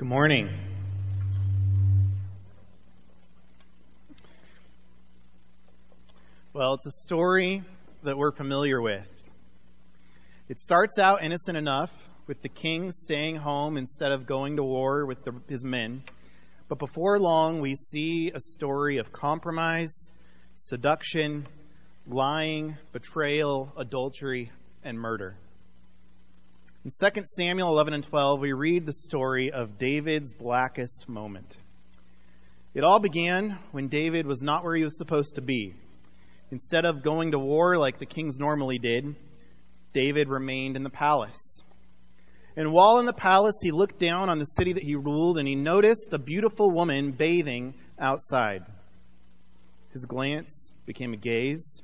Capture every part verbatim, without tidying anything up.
Good morning. Well, it's a story that we're familiar with. It starts out innocent enough, with the king staying home instead of going to war with the, his men. But before long, we see a story of compromise, seduction, lying, betrayal, adultery, and murder. In Second Samuel eleven and twelve, we read the story of David's blackest moment. It all began when David was not where he was supposed to be. Instead of going to war like the kings normally did, David remained in the palace. And while in the palace, he looked down on the city that he ruled, and he noticed a beautiful woman bathing outside. His glance became a gaze,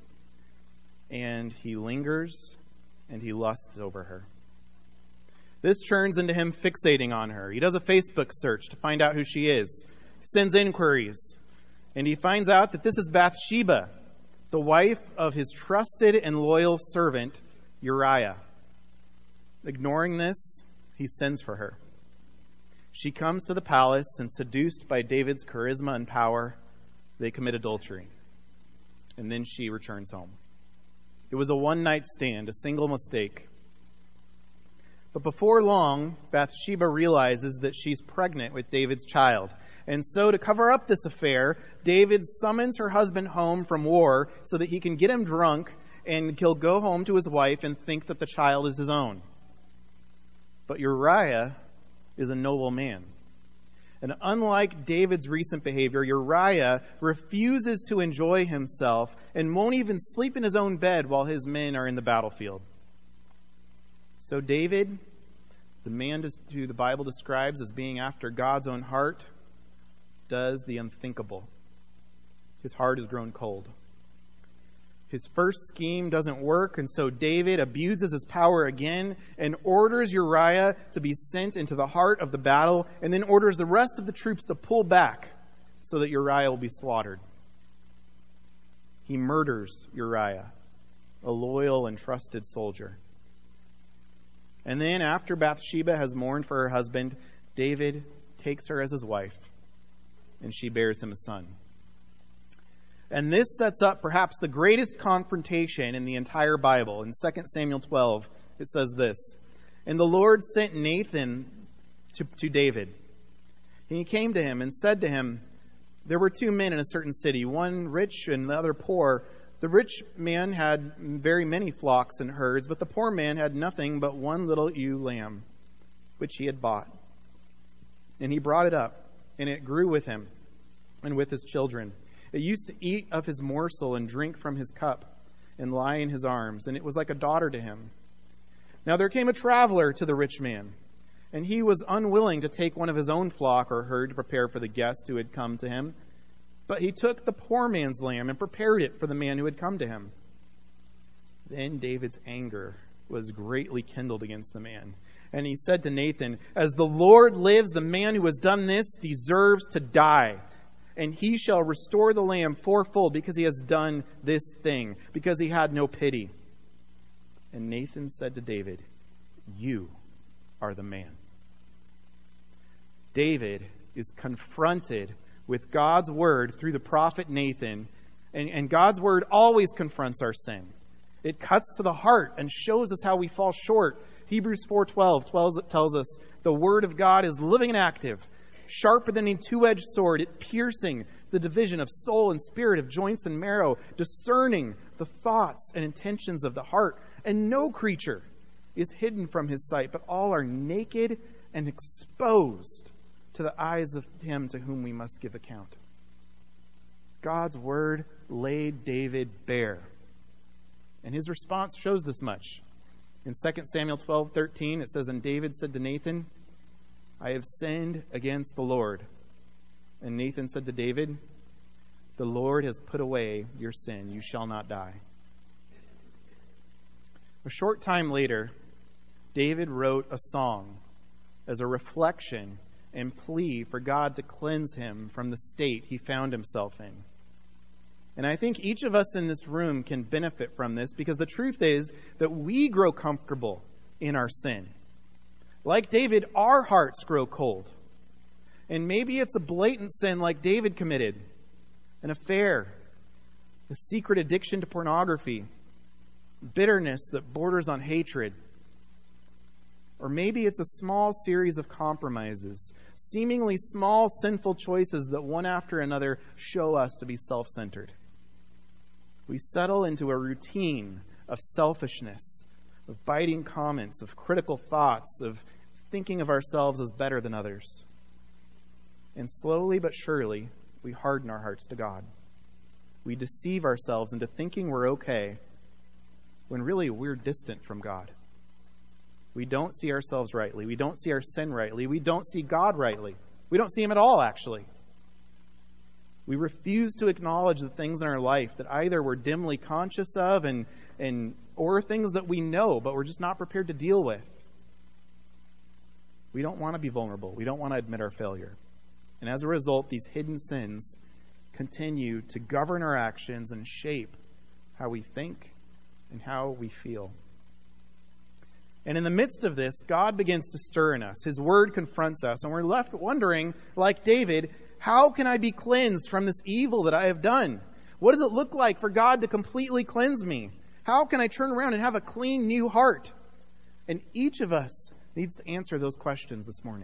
and he lingers, and he lusts over her. This turns into him fixating on her. He does a Facebook search to find out who she is. He sends inquiries, and he finds out that this is Bathsheba, the wife of his trusted and loyal servant, Uriah. Ignoring this, he sends for her. She comes to the palace, and seduced by David's charisma and power, they commit adultery. And then she returns home. It was a one-night stand, a single mistake. But before long, Bathsheba realizes that she's pregnant with David's child. And so to cover up this affair, David summons her husband home from war so that he can get him drunk and he'll go home to his wife and think that the child is his own. But Uriah is a noble man. And unlike David's recent behavior, Uriah refuses to enjoy himself and won't even sleep in his own bed while his men are in the battlefield. So David, the man who the Bible describes as being after God's own heart, does the unthinkable. His heart has grown cold. His first scheme doesn't work, and so David abuses his power again and orders Uriah to be sent into the heart of the battle, and then orders the rest of the troops to pull back so that Uriah will be slaughtered. He murders Uriah, a loyal and trusted soldier. And then after Bathsheba has mourned for her husband, David takes her as his wife, and she bears him a son. And this sets up perhaps the greatest confrontation in the entire Bible. In Second Samuel twelve, it says this, "And the Lord sent Nathan to, to David. And he came to him and said to him, there were two men in a certain city, one rich and the other poor. The rich man had very many flocks and herds, but the poor man had nothing but one little ewe lamb, which he had bought. And he brought it up, and it grew with him and with his children. It used to eat of his morsel and drink from his cup and lie in his arms, and it was like a daughter to him. Now there came a traveler to the rich man, and he was unwilling to take one of his own flock or herd to prepare for the guest who had come to him. But he took the poor man's lamb and prepared it for the man who had come to him. Then David's anger was greatly kindled against the man. And he said to Nathan, as the Lord lives, the man who has done this deserves to die. And he shall restore the lamb fourfold because he has done this thing, because he had no pity. And Nathan said to David, you are the man." David is confronted with God's word through the prophet Nathan, and, and God's word always confronts our sin. It cuts to the heart and shows us how we fall short. Hebrews four twelve tells us the word of God is living and active, sharper than a two-edged sword, it piercing the division of soul and spirit, of joints and marrow, discerning the thoughts and intentions of the heart. And no creature is hidden from his sight, but all are naked and exposed to the eyes of him to whom we must give account. God's word laid David bare. And his response shows this much. In Second Samuel twelve thirteen, it says, "And David said to Nathan, I have sinned against the Lord. And Nathan said to David, the Lord has put away your sin. You shall not die." A short time later, David wrote a song as a reflection and plea for God to cleanse him from the state he found himself in. And I think each of us in this room can benefit from this, because the truth is that we grow comfortable in our sin. Like David, our hearts grow cold. And maybe it's a blatant sin like David committed, an affair, a secret addiction to pornography, bitterness that borders on hatred. Or maybe it's a small series of compromises, seemingly small sinful choices that one after another show us to be self-centered. We settle into a routine of selfishness, of biting comments, of critical thoughts, of thinking of ourselves as better than others. And slowly but surely, we harden our hearts to God. We deceive ourselves into thinking we're okay when really we're distant from God. We don't see ourselves rightly. We don't see our sin rightly. We don't see God rightly. We don't see Him at all, actually. We refuse to acknowledge the things in our life that either we're dimly conscious of and, and or things that we know, but we're just not prepared to deal with. We don't want to be vulnerable. We don't want to admit our failure. And as a result, these hidden sins continue to govern our actions and shape how we think and how we feel. And in the midst of this, God begins to stir in us. His word confronts us, and we're left wondering, like David, how can I be cleansed from this evil that I have done? What does it look like for God to completely cleanse me? How can I turn around and have a clean new heart? And each of us needs to answer those questions this morning.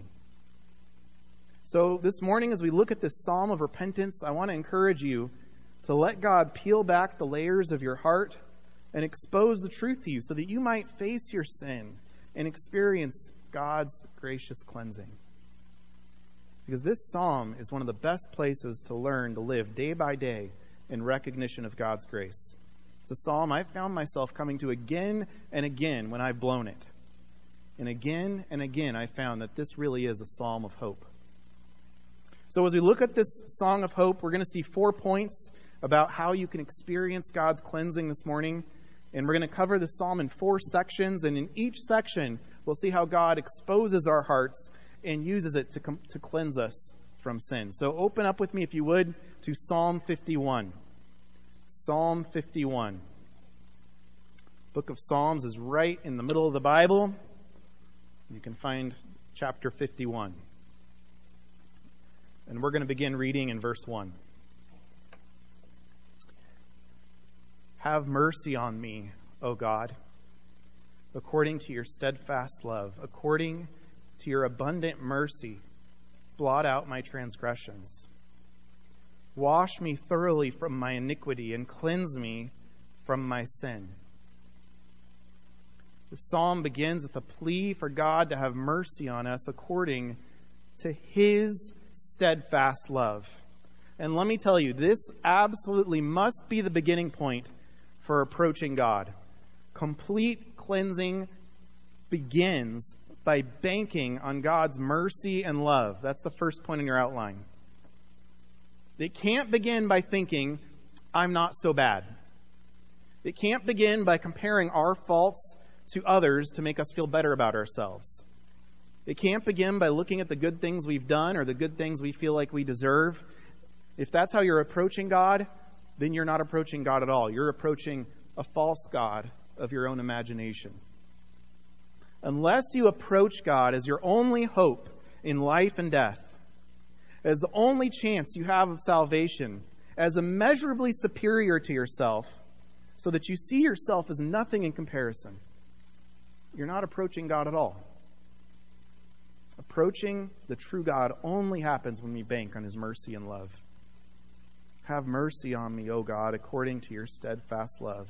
So this morning, as we look at this psalm of repentance, I want to encourage you to let God peel back the layers of your heart and expose the truth to you so that you might face your sin and experience God's gracious cleansing. Because this psalm is one of the best places to learn to live day by day in recognition of God's grace. It's a psalm I've found myself coming to again and again when I've blown it. And again and again I found that this really is a psalm of hope. So as we look at this song of hope, we're going to see four points about how you can experience God's cleansing this morning. And we're going to cover the psalm in four sections. And in each section, we'll see how God exposes our hearts and uses it to, com- to cleanse us from sin. So open up with me, if you would, to Psalm fifty-one. Psalm fifty-one. Book of Psalms is right in the middle of the Bible. You can find chapter fifty-one. And we're going to begin reading in verse one. Have mercy on me, O God, according to your steadfast love, according to your abundant mercy, blot out my transgressions. Wash me thoroughly from my iniquity and cleanse me from my sin. The psalm begins with a plea for God to have mercy on us according to His steadfast love. And let me tell you, this absolutely must be the beginning point for approaching God. Complete cleansing begins by banking on God's mercy and love. That's the first point in your outline. It can't begin by thinking, I'm not so bad. It can't begin by comparing our faults to others to make us feel better about ourselves. It can't begin by looking at the good things we've done or the good things we feel like we deserve. If that's how you're approaching God, then you're not approaching God at all. You're approaching a false God of your own imagination. Unless you approach God as your only hope in life and death, as the only chance you have of salvation, as immeasurably superior to yourself, so that you see yourself as nothing in comparison, you're not approaching God at all. Approaching the true God only happens when we bank on His mercy and love. Have mercy on me, O God, according to your steadfast love.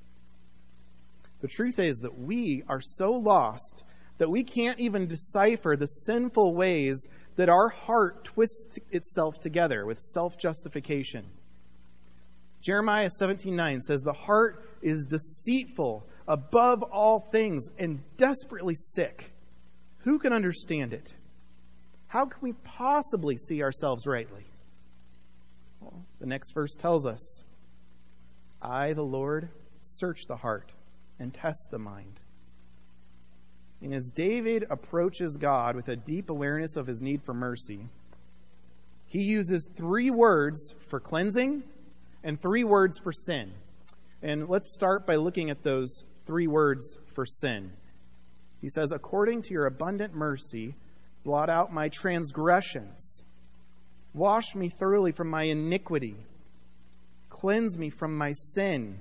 The truth is that we are so lost that we can't even decipher the sinful ways that our heart twists itself together with self-justification. Jeremiah seventeen nine says, the heart is deceitful above all things and desperately sick. Who can understand it? How can we possibly see ourselves rightly? Well, the next verse tells us, I, the Lord, search the heart and test the mind. And as David approaches God with a deep awareness of his need for mercy, he uses three words for cleansing and three words for sin. And let's start by looking at those three words for sin. He says, according to your abundant mercy, Blot out my transgressions. Wash me thoroughly from my iniquity. Cleanse me from my sin.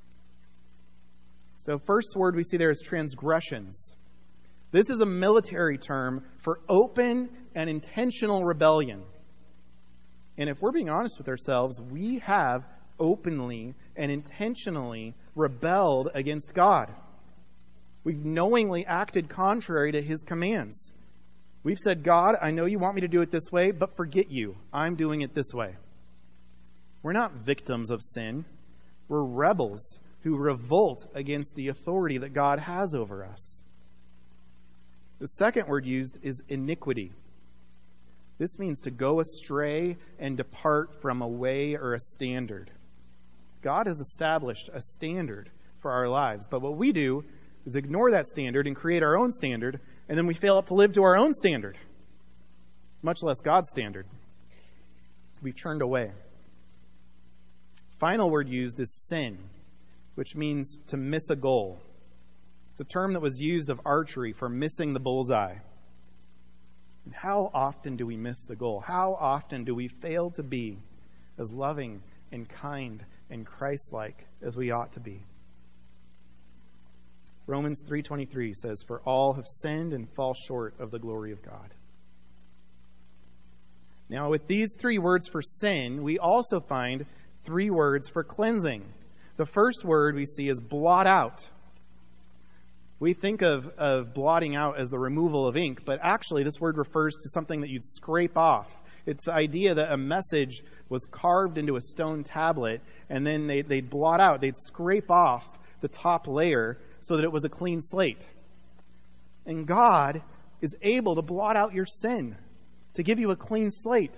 So first word we see there is transgressions. This is a military term for open and intentional rebellion. And if we're being honest with ourselves, we have openly and intentionally rebelled against God. We've knowingly acted contrary to his commands. We've said, God, I know you want me to do it this way, but forget you. I'm doing it this way. We're not victims of sin. We're rebels who revolt against the authority that God has over us. The second word used is iniquity. This means to go astray and depart from a way or a standard. God has established a standard for our lives, but what we do is ignore that standard and create our own standard, and then we fail up to live to our own standard, much less God's standard. We've turned away. Final word used is sin, which means to miss a goal. It's a term that was used of archery for missing the bullseye. And how often do we miss the goal? How often do we fail to be as loving and kind and Christ-like as we ought to be? Romans three twenty-three says, "For all have sinned and fall short of the glory of God." Now, with these three words for sin, we also find three words for cleansing. The first word we see is blot out. We think of, of blotting out as the removal of ink, but actually this word refers to something that you'd scrape off. It's the idea that a message was carved into a stone tablet, and then they, they'd blot out, they'd scrape off the top layer so that it was a clean slate. And God is able to blot out your sin, to give you a clean slate.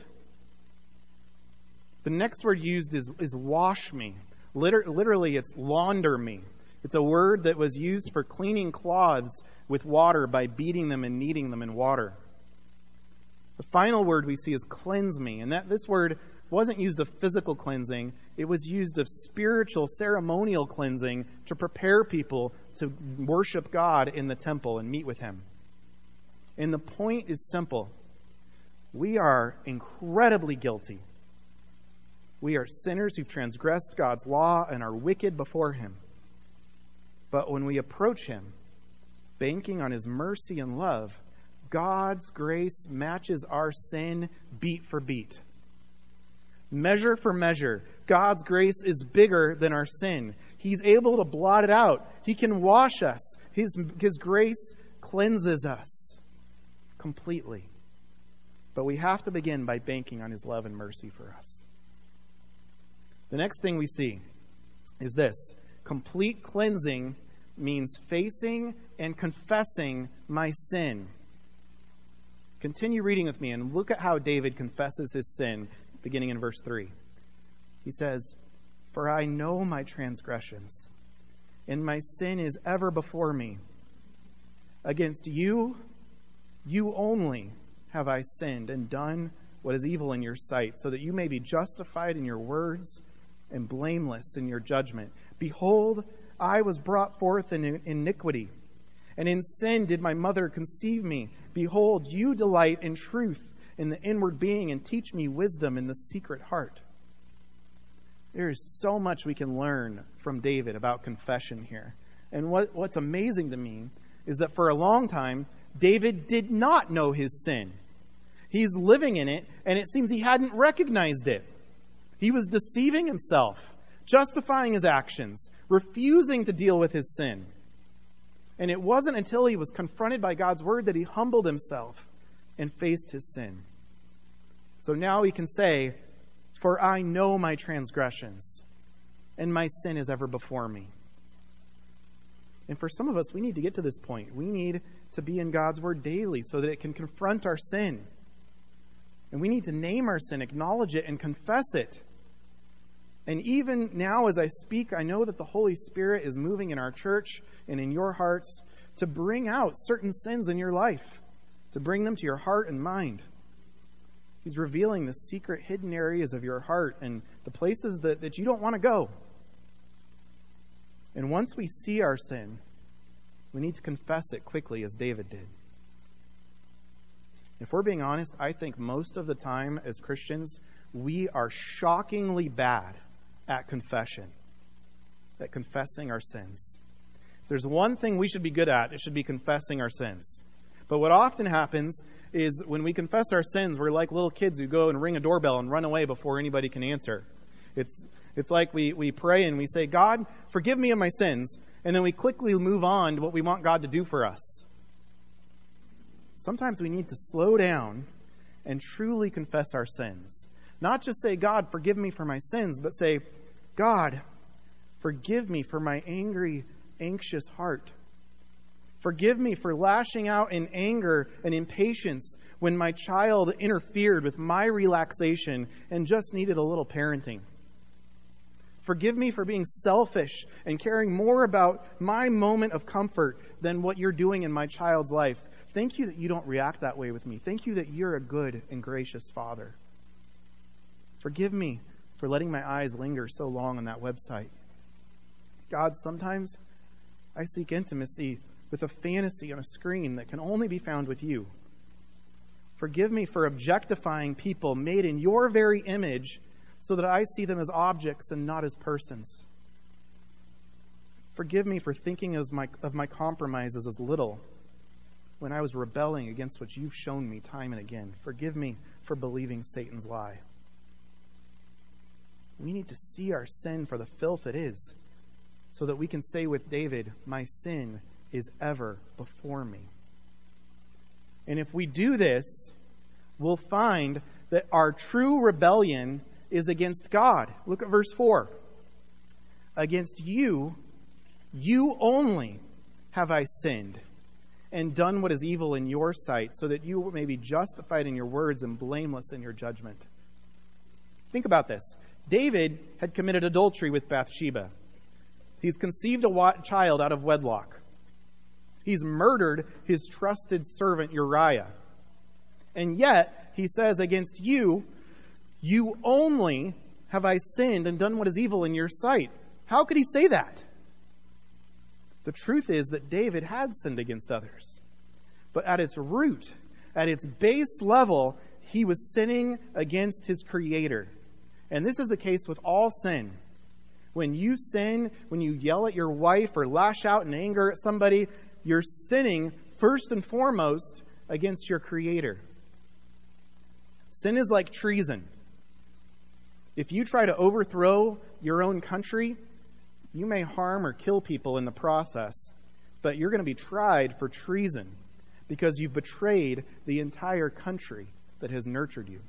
The next word used is, is wash me. Liter- literally, it's launder me. It's a word that was used for cleaning cloths with water by beating them and kneading them in water. The final word we see is cleanse me. And that this word wasn't used of physical cleansing. It was used of spiritual, ceremonial cleansing to prepare people to worship God in the temple and meet with him. And the point is simple. We are incredibly guilty. We are sinners who've transgressed God's law and are wicked before him. But when we approach him, banking on his mercy and love, God's grace matches our sin beat for beat. Measure for measure, God's grace is bigger than our sin. He's able to blot it out. He can wash us. His, his grace cleanses us completely. But we have to begin by banking on his love and mercy for us. The next thing we see is this. Complete cleansing means facing and confessing my sin. Continue reading with me and look at how David confesses his sin, beginning in verse three. He says, "For I know my transgressions, and my sin is ever before me. Against you, you only have I sinned and done what is evil in your sight, so that you may be justified in your words and blameless in your judgment. Behold, I was brought forth in iniquity, and in sin did my mother conceive me. Behold, you delight in truth in the inward being, and teach me wisdom in the secret heart." There is so much we can learn from David about confession here. And what, what's amazing to me is that for a long time, David did not know his sin. He's living in it, and it seems he hadn't recognized it. He was deceiving himself, justifying his actions, refusing to deal with his sin. And it wasn't until he was confronted by God's word that he humbled himself and faced his sin. So now he can say, "For I know my transgressions, and my sin is ever before me." And for some of us, we need to get to this point. We need to be in God's word daily so that it can confront our sin. And we need to name our sin, acknowledge it, and confess it. And even now as I speak, I know that the Holy Spirit is moving in our church and in your hearts to bring out certain sins in your life, to bring them to your heart and mind. He's revealing the secret hidden areas of your heart and the places that, that you don't want to go. And once we see our sin, we need to confess it quickly as David did. If we're being honest, I think most of the time as Christians, we are shockingly bad at confession, at confessing our sins. If there's one thing we should be good at, it should be confessing our sins. But what often happens is when we confess our sins, we're like little kids who go and ring a doorbell and run away before anybody can answer. It's it's like we, we pray and we say, God, forgive me of my sins, and then we quickly move on to what we want God to do for us. Sometimes we need to slow down and truly confess our sins. Not just say, God, forgive me for my sins, but say, God, forgive me for my angry, anxious heart. Forgive me for lashing out in anger and impatience when my child interfered with my relaxation and just needed a little parenting. Forgive me for being selfish and caring more about my moment of comfort than what you're doing in my child's life. Thank you that you don't react that way with me. Thank you that you're a good and gracious Father. Forgive me for letting my eyes linger so long on that website. God, sometimes I seek intimacy with a fantasy on a screen that can only be found with you. Forgive me for objectifying people made in your very image so that I see them as objects and not as persons. Forgive me for thinking as my, of my compromises as little when I was rebelling against what you've shown me time and again. Forgive me for believing Satan's lie. We need to see our sin for the filth it is so that we can say with David, my sin is ever before me. And if we do this, we'll find that our true rebellion is against God. Look at verse four. Against you, you only have I sinned and done what is evil in your sight, so that you may be justified in your words and blameless in your judgment. Think about this. David had committed adultery with Bathsheba. He's conceived a child out of wedlock. He's murdered his trusted servant Uriah. And yet, he says, against you, you only have I sinned and done what is evil in your sight. How could he say that? The truth is that David had sinned against others. But at its root, at its base level, he was sinning against his Creator. And this is the case with all sin. When you sin, when you yell at your wife or lash out in anger at somebody, you're sinning first and foremost against your Creator. Sin is like treason. If you try to overthrow your own country, you may harm or kill people in the process, but you're going to be tried for treason because you've betrayed the entire country that has nurtured you.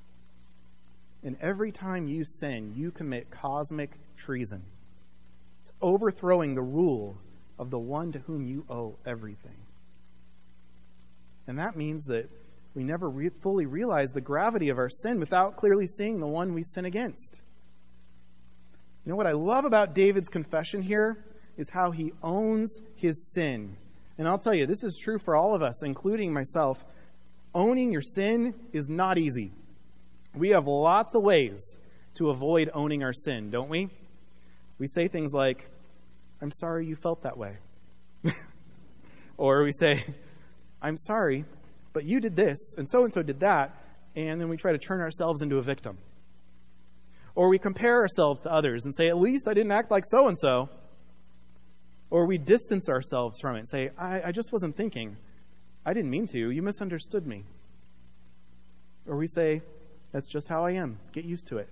And every time you sin, you commit cosmic treason. It's overthrowing the rule of the one to whom you owe everything. And that means that we never re- fully realize the gravity of our sin without clearly seeing the one we sin against. You know what I love about David's confession here is how he owns his sin. And I'll tell you, this is true for all of us, including myself. Owning your sin is not easy. We have lots of ways to avoid owning our sin, don't we? We say things like, I'm sorry you felt that way. Or we say, I'm sorry, but you did this, and so-and-so did that, and then we try to turn ourselves into a victim. Or we compare ourselves to others and say, at least I didn't act like so-and-so. Or we distance ourselves from it and say, I, I just wasn't thinking. I didn't mean to. You misunderstood me. Or we say, that's just how I am. Get used to it.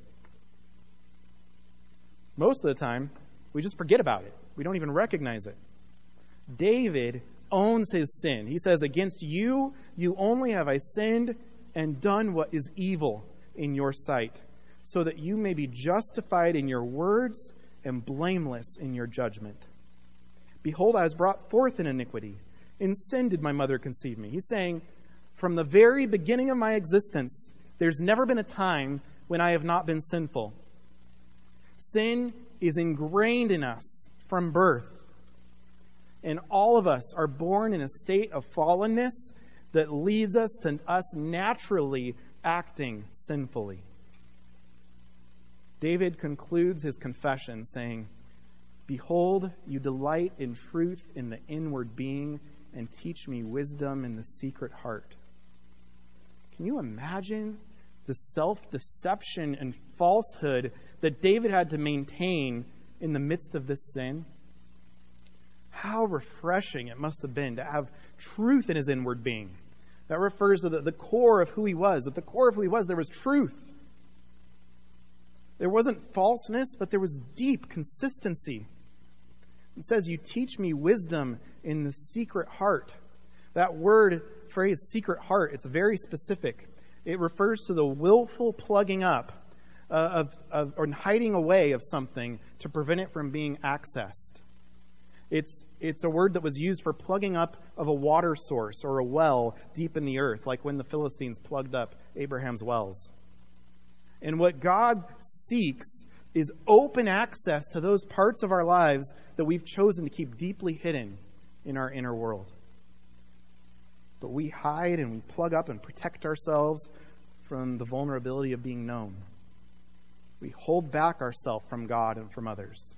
Most of the time, we just forget about it. We don't even recognize it. David owns his sin. He says, against you, you only have I sinned and done what is evil in your sight, so that you may be justified in your words and blameless in your judgment. Behold, I was brought forth in iniquity. In sin did my mother conceive me. He's saying, from the very beginning of my existence, there's never been a time when I have not been sinful. Sin is ingrained in us from birth. And all of us are born in a state of fallenness that leads us to us naturally acting sinfully. David concludes his confession saying, behold, you delight in truth in the inward being and teach me wisdom in the secret heart. Can you imagine the self-deception and falsehood that David had to maintain in the midst of this sin? How refreshing it must have been to have truth in his inward being. That refers to the, the core of who he was. At the core of who he was, there was truth. There wasn't falseness, but there was deep consistency. It says, you teach me wisdom in the secret heart. That word, phrase, secret heart, it's very specific. It refers to the willful plugging up uh, of, of or hiding away of something to prevent it from being accessed. It's, it's a word that was used for plugging up of a water source or a well deep in the earth, like when the Philistines plugged up Abraham's wells. And what God seeks is open access to those parts of our lives that we've chosen to keep deeply hidden in our inner world. But we hide and we plug up and protect ourselves from the vulnerability of being known. We hold back ourselves from God and from others.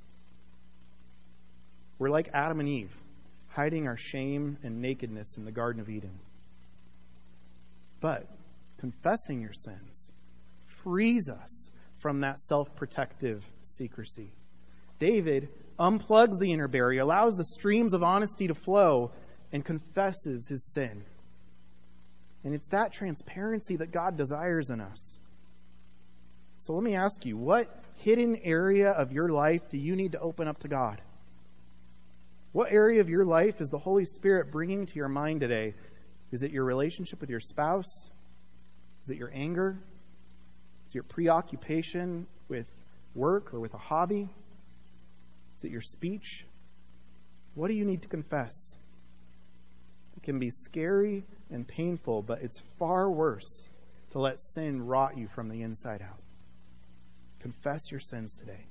We're like Adam and Eve, hiding our shame and nakedness in the Garden of Eden. But confessing your sins frees us from that self-protective secrecy. David unplugs the inner barrier, allows the streams of honesty to flow, and confesses his sin. And it's that transparency that God desires in us. So let me ask you, what hidden area of your life do you need to open up to God? What area of your life is the Holy Spirit bringing to your mind today? Is it your relationship with your spouse? Is it your anger? Is it your preoccupation with work or with a hobby? Is it your speech? What do you need to confess? It can be scary and painful, but it's far worse to let sin rot you from the inside out. Confess your sins today.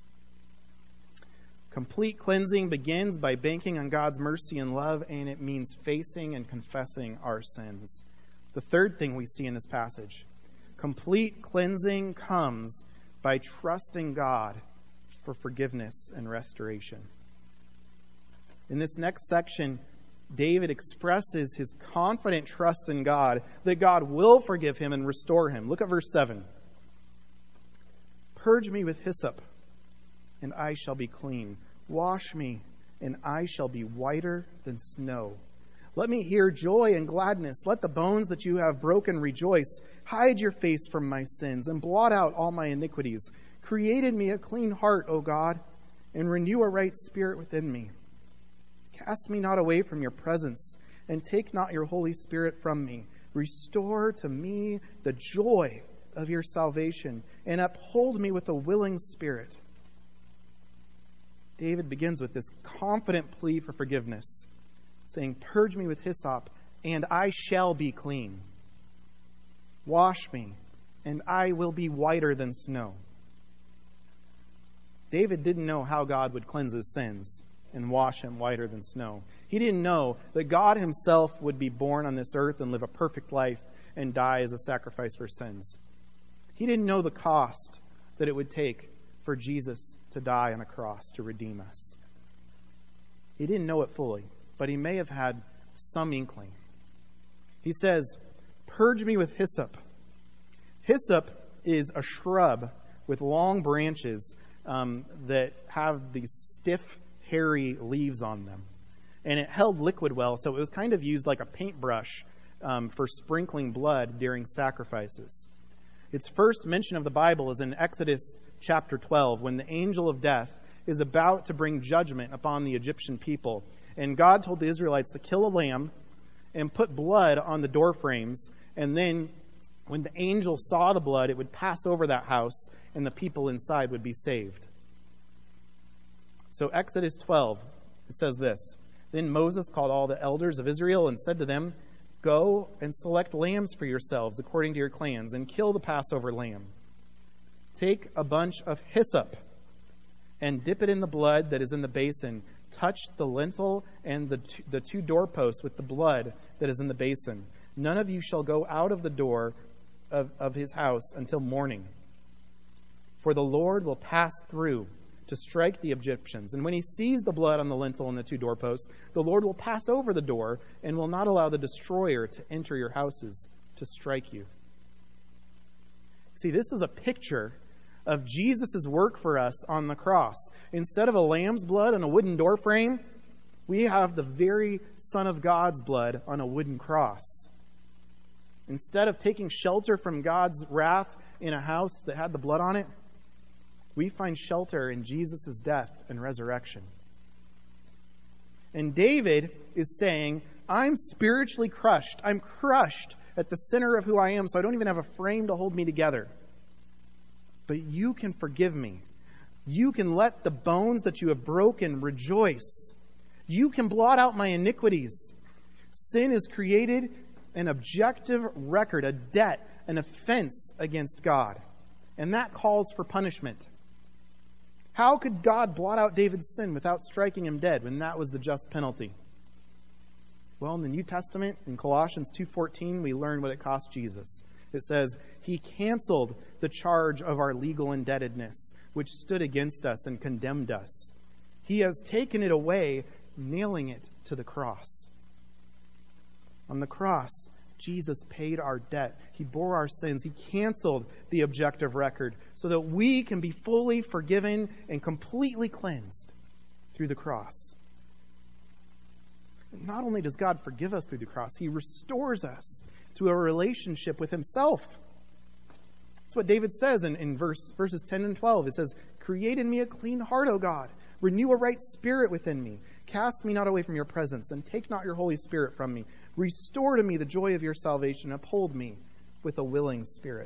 Complete cleansing begins by banking on God's mercy and love, and it means facing and confessing our sins. The third thing we see in this passage, complete cleansing comes by trusting God for forgiveness and restoration. In this next section, David expresses his confident trust in God that God will forgive him and restore him. Look at verse seven. Purge me with hyssop, and I shall be clean. Wash me, and I shall be whiter than snow. Let me hear joy and gladness. Let the bones that you have broken rejoice. Hide your face from my sins, and blot out all my iniquities. Create in me a clean heart, O God, and renew a right spirit within me. Cast me not away from your presence, and take not your Holy Spirit from me. Restore to me the joy of your salvation, and uphold me with a willing spirit. David begins with this confident plea for forgiveness, saying, purge me with hyssop, and I shall be clean. Wash me, and I will be whiter than snow. David didn't know how God would cleanse his sins and wash him whiter than snow. He didn't know that God himself would be born on this earth and live a perfect life and die as a sacrifice for sins. He didn't know the cost that it would take for Jesus to die on a cross to redeem us. He didn't know it fully, but he may have had some inkling. He says, purge me with hyssop. Hyssop is a shrub with long branches um, that have these stiff, hairy leaves on them. And it held liquid well, so it was kind of used like a paintbrush um, for sprinkling blood during sacrifices. Its first mention of the Bible is in Exodus chapter twelve, when the angel of death is about to bring judgment upon the Egyptian people. And God told the Israelites to kill a lamb and put blood on the door frames. And then when the angel saw the blood, it would pass over that house and the people inside would be saved. So Exodus twelve, it says this. Then Moses called all the elders of Israel and said to them, go and select lambs for yourselves according to your clans and kill the Passover lamb. Take a bunch of hyssop and dip it in the blood that is in the basin. Touch the lintel and the two, the two doorposts with the blood that is in the basin. None of you shall go out of the door of, of his house until morning. For the Lord will pass through to strike the Egyptians. And when he sees the blood on the lintel and the two doorposts, the Lord will pass over the door and will not allow the destroyer to enter your houses to to strike you. See, this is a picture of Jesus' work for us on the cross. Instead of a lamb's blood on a wooden door frame, we have the very Son of God's blood on a wooden cross. Instead of taking shelter from God's wrath in a house that had the blood on it, we find shelter in Jesus' death and resurrection. And David is saying, I'm spiritually crushed. I'm crushed at the center of who I am, so I don't even have a frame to hold me together. But you can forgive me. You can let the bones that you have broken rejoice. You can blot out my iniquities. Sin has created an objective record, a debt, an offense against God. And that calls for punishment. How could God blot out David's sin without striking him dead when that was the just penalty? Well, in the New Testament, in Colossians two fourteen, we learn what it cost Jesus. It says, He canceled the charge of our legal indebtedness, which stood against us and condemned us. He has taken it away, nailing it to the cross. On the cross, Jesus paid our debt. He bore our sins. He canceled the objective record so that we can be fully forgiven and completely cleansed through the cross. Not only does God forgive us through the cross, He restores us to a relationship with Himself. That's what David says in, in verse, verses ten and twelve. It says, Create in me a clean heart, O God. Renew a right spirit within me. Cast me not away from your presence, and take not your Holy Spirit from me. Restore to me the joy of your salvation. Uphold me with a willing spirit.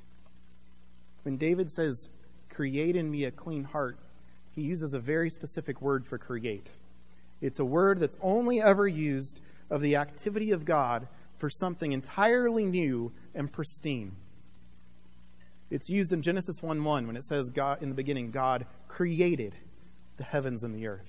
When David says, create in me a clean heart, he uses a very specific word for create. It's a word that's only ever used of the activity of God for something entirely new and pristine. It's used in Genesis one one when it says, God, in the beginning, God created the heavens and the earth.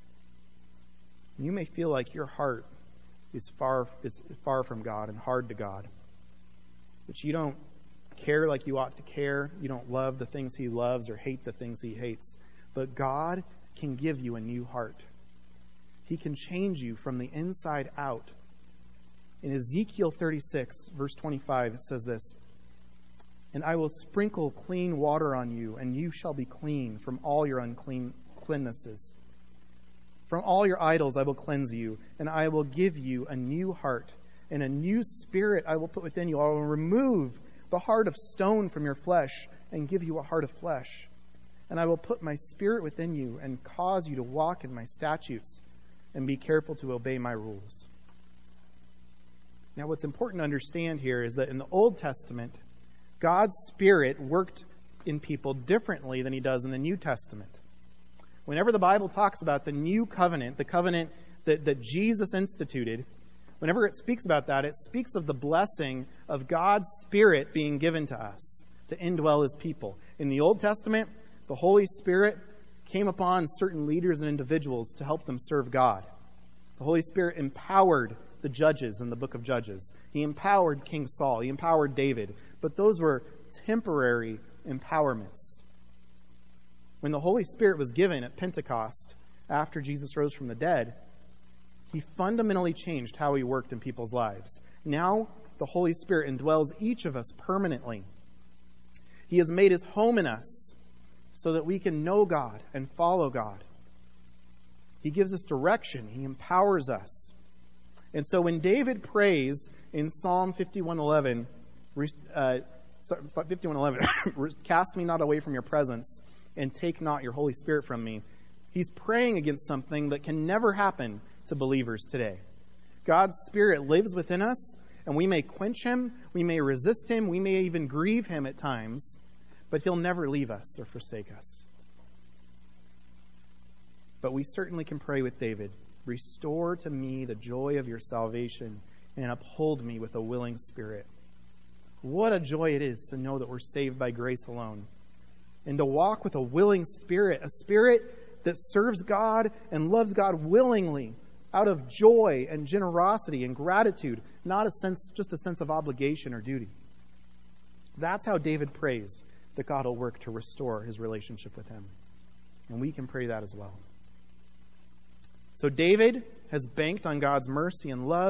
You may feel like your heart is far is far from God and hard to God. But you don't care like you ought to care. You don't love the things He loves or hate the things He hates. But God can give you a new heart. He can change you from the inside out. In Ezekiel thirty-six, verse twenty-five, it says this, And I will sprinkle clean water on you, and you shall be clean from all your unclean cleannesses. From all your idols I will cleanse you, and I will give you a new heart, and a new spirit I will put within you. I will remove the heart of stone from your flesh, and give you a heart of flesh. And I will put my spirit within you, and cause you to walk in my statutes, and be careful to obey my rules. Now, what's important to understand here is that in the Old Testament, God's Spirit worked in people differently than He does in the New Testament. Whenever the Bible talks about the new covenant, the covenant that, that Jesus instituted, whenever it speaks about that, it speaks of the blessing of God's Spirit being given to us to indwell His people. In the Old Testament, the Holy Spirit came upon certain leaders and individuals to help them serve God. The Holy Spirit empowered the judges in the book of Judges. He empowered King Saul. He empowered David. But those were temporary empowerments. When the Holy Spirit was given at Pentecost, after Jesus rose from the dead, He fundamentally changed how He worked in people's lives. Now, the Holy Spirit indwells each of us permanently. He has made His home in us so that we can know God and follow God. He gives us direction. He empowers us. And so when David prays in Psalm fifty-one eleven, uh, fifty-one eleven, cast me not away from your presence, and take not your Holy Spirit from me, he's praying against something that can never happen to believers today. God's Spirit lives within us, and we may quench Him, we may resist Him, we may even grieve Him at times, but He'll never leave us or forsake us. But we certainly can pray with David, restore to me the joy of your salvation, and uphold me with a willing spirit. What a joy it is to know that we're saved by grace alone, and to walk with a willing spirit, a spirit that serves God and loves God willingly, out of joy and generosity and gratitude, not a sense, just a sense of obligation or duty. That's how David prays that God will work to restore his relationship with Him. And we can pray that as well. So David has banked on God's mercy and love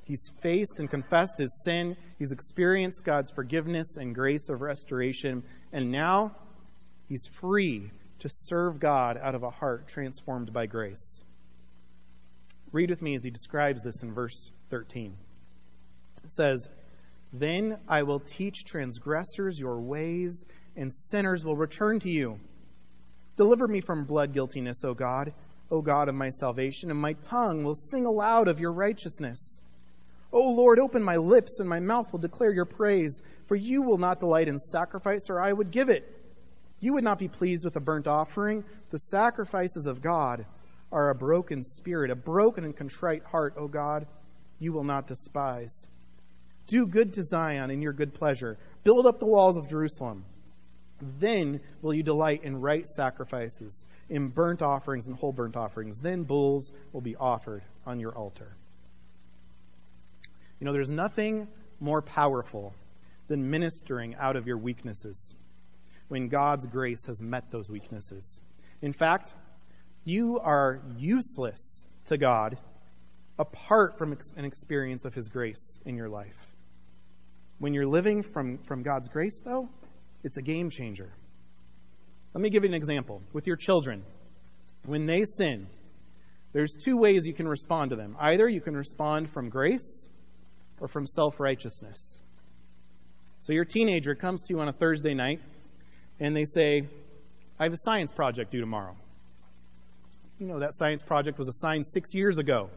He's faced and confessed his sin. He's experienced God's forgiveness and grace of restoration. And now he's free to serve God out of a heart transformed by grace. Read with me as he describes this in verse thirteen. It says, "Then I will teach transgressors your ways, and sinners will return to you. Deliver me from blood guiltiness, O God, O God of my salvation, and my tongue will sing aloud of your righteousness. O Lord, open my lips, and my mouth will declare your praise. For you will not delight in sacrifice, or I would give it. You would not be pleased with a burnt offering. The sacrifices of God are a broken spirit, a broken and contrite heart, O God, you will not despise. Do good to Zion in your good pleasure. Build up the walls of Jerusalem. Then will you delight in right sacrifices, in burnt offerings and whole burnt offerings. Then bulls will be offered on your altar." You know, there's nothing more powerful than ministering out of your weaknesses when God's grace has met those weaknesses. In fact, you are useless to God apart from an experience of his grace in your life. When you're living from, from God's grace, though, it's a game changer. Let me give you an example. With your children, when they sin, there's two ways you can respond to them. Either you can respond from grace or from self-righteousness. So your teenager comes to you on a Thursday night, and they say, "I have a science project due tomorrow." You know, that science project was assigned six years ago.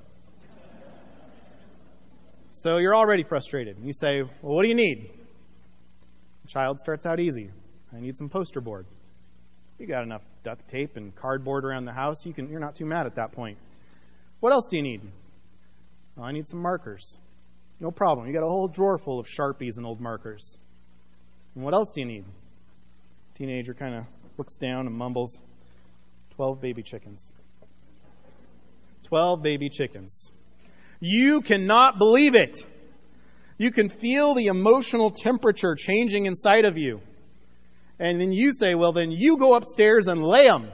So you're already frustrated. You say, "Well, what do you need?" The child starts out easy. "I need some poster board." You got enough duct tape and cardboard around the house. You can, you're not too mad at that point. "What else do you need?" "Well, I need some markers." "No problem. You got a whole drawer full of Sharpies and old markers." "And what else do you need?" Teenager kind of looks down and mumbles, twelve baby chickens. twelve baby chickens. You cannot believe it. You can feel the emotional temperature changing inside of you. And then you say, "Well, then you go upstairs and lay them."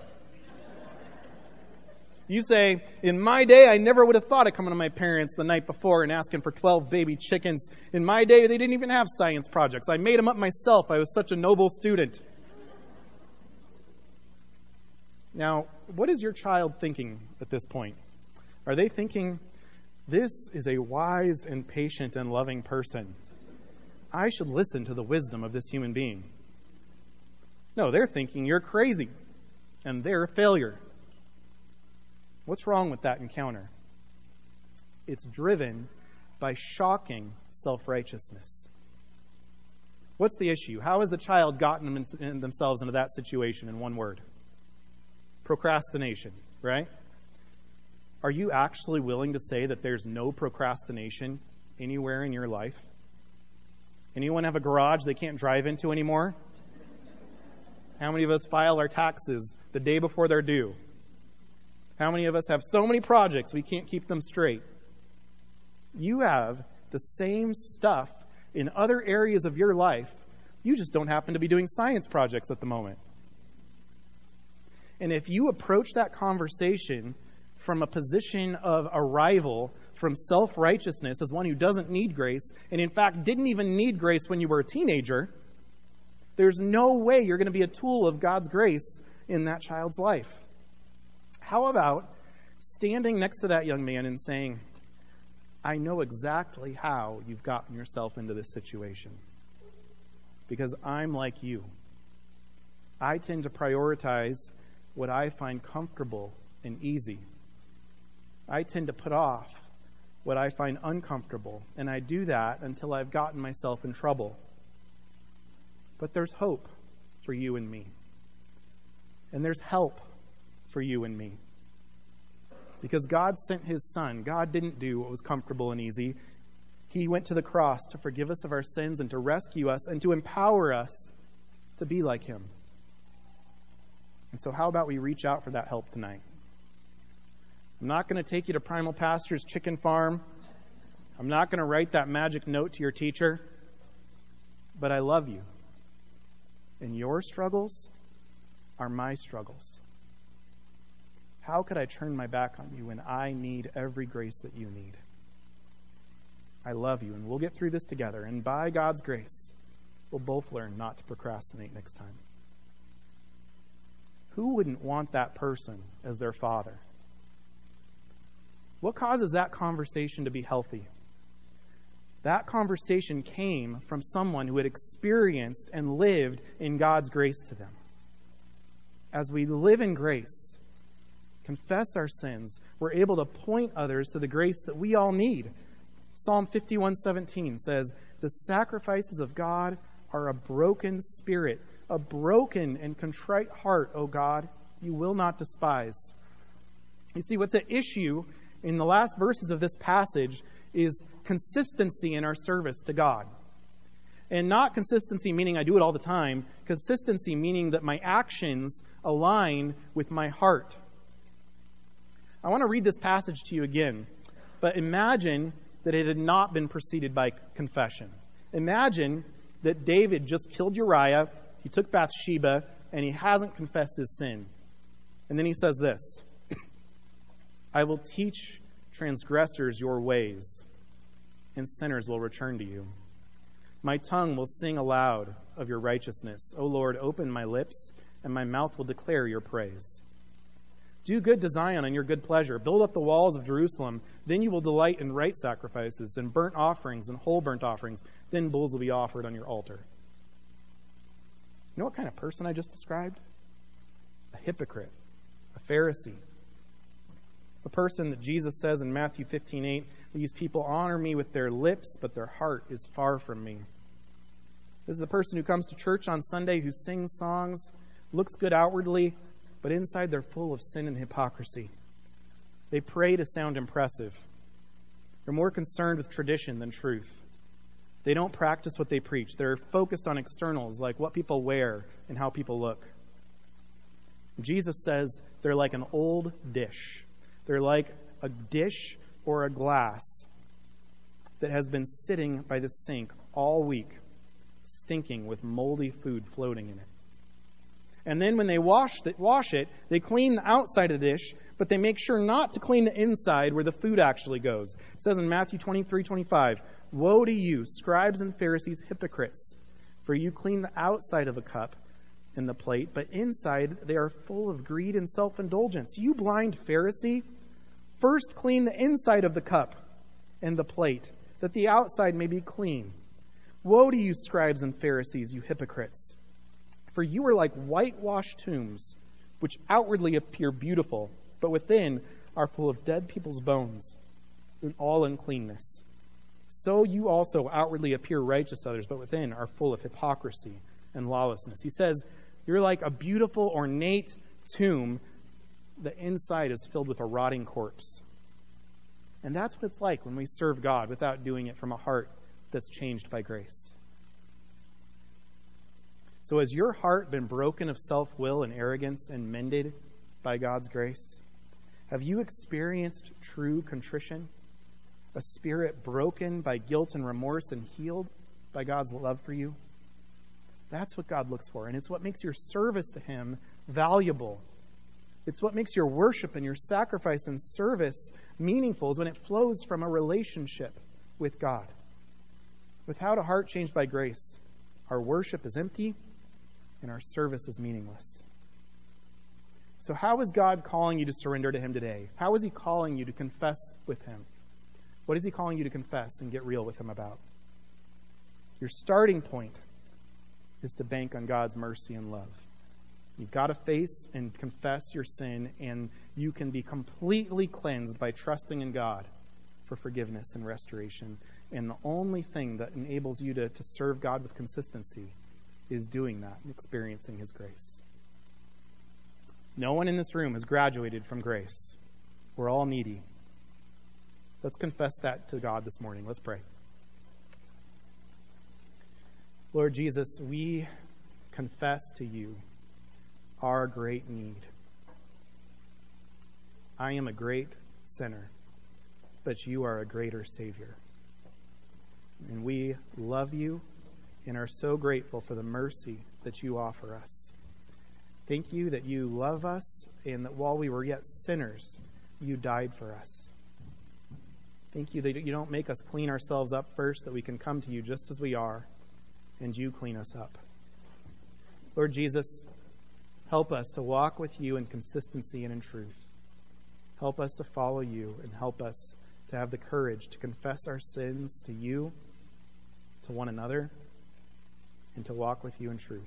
You say, "In my day, I never would have thought of coming to my parents the night before and asking for twelve baby chickens. In my day, they didn't even have science projects. I made them up myself. I was such a noble student." Now, what is your child thinking at this point? Are they thinking, "This is a wise and patient and loving person. I should listen to the wisdom of this human being"? No, they're thinking, "You're crazy, and they're a failure." What's wrong with that encounter? It's driven by shocking self-righteousness. What's the issue? How has the child gotten themselves into that situation in one word? Procrastination, right? Are you actually willing to say that there's no procrastination anywhere in your life? Anyone have a garage they can't drive into anymore? How many of us file our taxes the day before they're due? How many of us have so many projects we can't keep them straight? You have the same stuff in other areas of your life. You just don't happen to be doing science projects at the moment. And if you approach that conversation from a position of arrival, from self-righteousness as one who doesn't need grace, and in fact didn't even need grace when you were a teenager, there's no way you're going to be a tool of God's grace in that child's life. How about standing next to that young man and saying, "I know exactly how you've gotten yourself into this situation, because I'm like you. I tend to prioritize what I find comfortable and easy. I tend to put off what I find uncomfortable, and I do that until I've gotten myself in trouble. But there's hope for you and me. And there's help for you and me. Because God sent his Son. God didn't do what was comfortable and easy. He went to the cross to forgive us of our sins and to rescue us and to empower us to be like him. And so how about we reach out for that help tonight? I'm not going to take you to Primal Pastures Chicken Farm. I'm not going to write that magic note to your teacher. But I love you. And your struggles are my struggles. How could I turn my back on you when I need every grace that you need? I love you, and we'll get through this together. And by God's grace, we'll both learn not to procrastinate next time. Who wouldn't want that person as their father? What causes that conversation to be healthy? That conversation came from someone who had experienced and lived in God's grace to them. As we live in grace, confess our sins, we're able to point others to the grace that we all need. Psalm fifty-one seventeen says, "The sacrifices of God are a broken spirit, a broken and contrite heart, O God, you will not despise." You see, what's at issue in the last verses of this passage is consistency in our service to God. And not consistency meaning I do it all the time, consistency meaning that my actions align with my heart. I want to read this passage to you again, but imagine that it had not been preceded by confession. Imagine that David just killed Uriah, he took Bathsheba, and he hasn't confessed his sin. And then he says this, "I will teach transgressors your ways, and sinners will return to you. My tongue will sing aloud of your righteousness. O Lord, open my lips, and my mouth will declare your praise. Do good to Zion in your good pleasure. Build up the walls of Jerusalem. Then you will delight in right sacrifices and burnt offerings and whole burnt offerings. Then bulls will be offered on your altar." You know what kind of person I just described? A hypocrite, a Pharisee. It's the person that Jesus says in Matthew fifteen eight, "These people honor me with their lips, but their heart is far from me." This is the person who comes to church on Sunday, who sings songs, looks good outwardly, but inside they're full of sin and hypocrisy. They pray to sound impressive. They're more concerned with tradition than truth. They don't practice what they preach. They're focused on externals, like what people wear and how people look. Jesus says they're like an old dish. They're like a dish or a glass that has been sitting by the sink all week, stinking with moldy food floating in it. And then when they wash, the, wash it, they clean the outside of the dish, but they make sure not to clean the inside where the food actually goes. It says in Matthew twenty-three twenty-five, "Woe to you, scribes and Pharisees, hypocrites, for you clean the outside of the cup and the plate, but inside they are full of greed and self-indulgence. You blind Pharisee, first clean the inside of the cup and the plate, that the outside may be clean. Woe to you, scribes and Pharisees, you hypocrites! For you are like whitewashed tombs, which outwardly appear beautiful, but within are full of dead people's bones and all uncleanness. So you also outwardly appear righteous to others, but within are full of hypocrisy and lawlessness." He says, you're like a beautiful, ornate tomb. The inside is filled with a rotting corpse. And that's what it's like when we serve God without doing it from a heart that's changed by grace. So has your heart been broken of self-will and arrogance and mended by God's grace? Have you experienced true contrition? A spirit broken by guilt and remorse and healed by God's love for you? That's what God looks for, and it's what makes your service to Him valuable. It's what makes your worship and your sacrifice and service meaningful, is when it flows from a relationship with God. Without a heart changed by grace, our worship is empty and our service is meaningless. So how is God calling you to surrender to Him today? How is He calling you to confess with Him? What is He calling you to confess and get real with Him about? Your starting point is to bank on God's mercy and love. You've got to face and confess your sin, and you can be completely cleansed by trusting in God for forgiveness and restoration. And the only thing that enables you to, to serve God with consistency is doing that and experiencing His grace. No one in this room has graduated from grace. We're all needy. Let's confess that to God this morning. Let's pray. Lord Jesus, we confess to you our great need. I am a great sinner, but you are a greater Savior. And we love you and are so grateful for the mercy that you offer us. Thank you that you love us and that while we were yet sinners, you died for us. Thank you that you don't make us clean ourselves up first, that we can come to you just as we are, and you clean us up. Lord Jesus, help us to walk with you in consistency and in truth. Help us to follow you, and help us to have the courage to confess our sins to you, to one another, and to walk with you in truth.